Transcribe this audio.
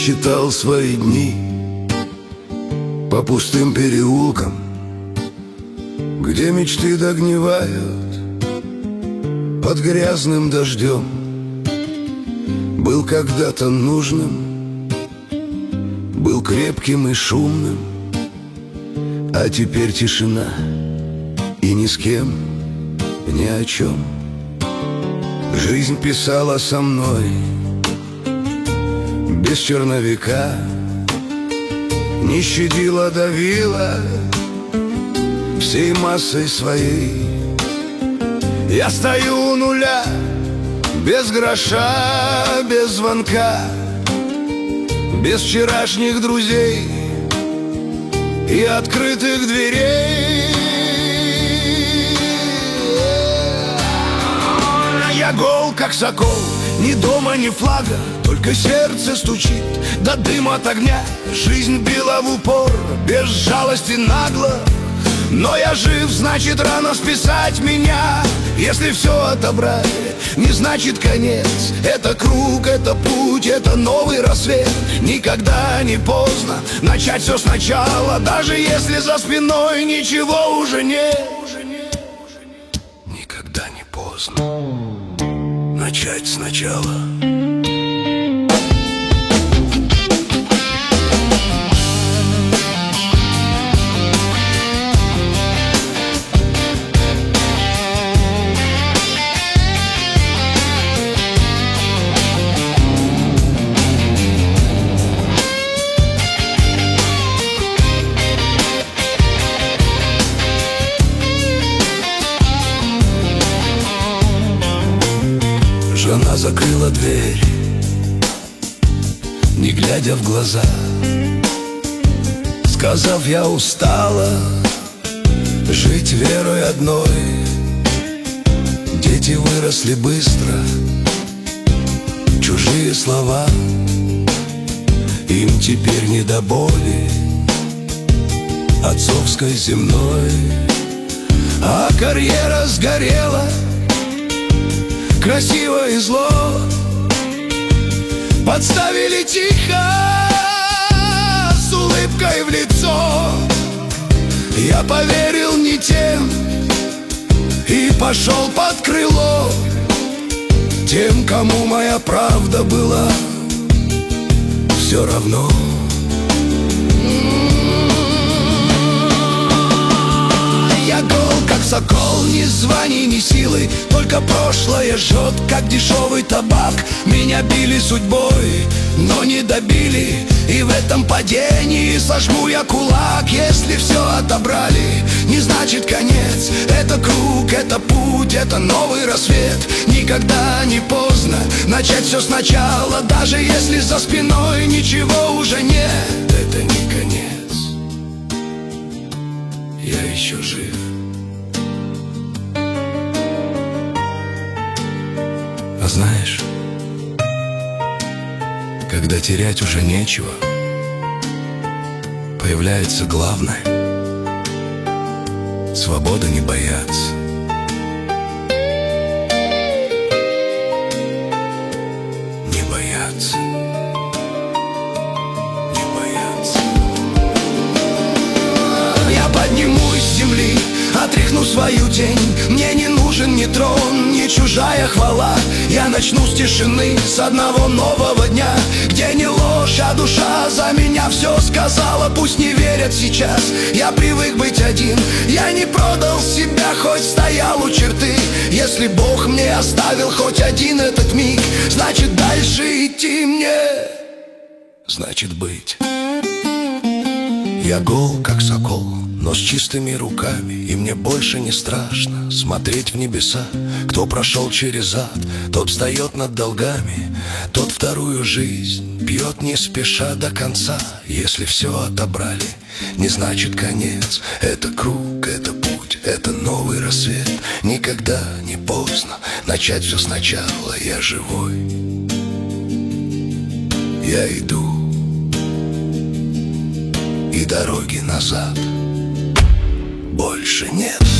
считал свои дни по пустым переулкам, где мечты догнивают под грязным дождем. Был когда-то нужным, был крепким и шумным, а теперь тишина и ни с кем, ни о чем. Жизнь писала со мной без черновика, не щадила, давила всей массой своей. Я стою у нуля, без гроша, без звонка, без вчерашних друзей и открытых дверей. Я гол, как сокол, ни дома, ни флага, только сердце стучит до дыма от огня. Жизнь била в упор, без жалости, нагло. Но я жив, значит рано списать меня. Если все отобрали, не значит конец. Это круг, это путь, это новый рассвет. Никогда не поздно начать все сначала, даже если за спиной ничего уже нет. Никогда не поздно начать сначала. Жена закрыла дверь, не глядя в глаза, сказав: я устала жить верой одной. Дети выросли быстро, чужие слова, им теперь не до боли отцовской земной. А карьера сгорела, красиво и зло, подставили тихо, с улыбкой в лицо. Я поверил не тем и пошел под крыло тем, кому моя правда была все равно. Я гол, как сокол, ни званий, ни силы, только прошлое жжет, как дешевый табак. Меня били судьбой, но не добили, и в этом падении сожму я кулак. Если все отобрали, не значит конец. Это круг, это путь, это новый рассвет. Никогда не поздно начать все сначала, даже если за спиной ничего уже нет. Это не конец, я еще жив. А знаешь, когда терять уже нечего, появляется главное — свобода не бояться. Не бояться. Не бояться. Я поднимусь с земли, отряхну свою тень. Мне не нужен ни трон, ни чужая хвала. Я начну с тишины, с одного нового дня, где не ложь, а душа за меня все сказала. Пусть не верят сейчас, я привык быть один. Я не продал себя, хоть стоял у черты. Если Бог мне оставил хоть один этот миг, значит дальше идти мне, значит быть. Я гол, как сокол, но с чистыми руками, и мне больше не страшно смотреть в небеса. Кто прошел через ад, тот встает над долгами, тот вторую жизнь пьет не спеша до конца. Если все отобрали, не значит конец. Это круг, это путь, это новый рассвет. Никогда не поздно начать все сначала. Я живой, я иду, и дороги назад больше нет.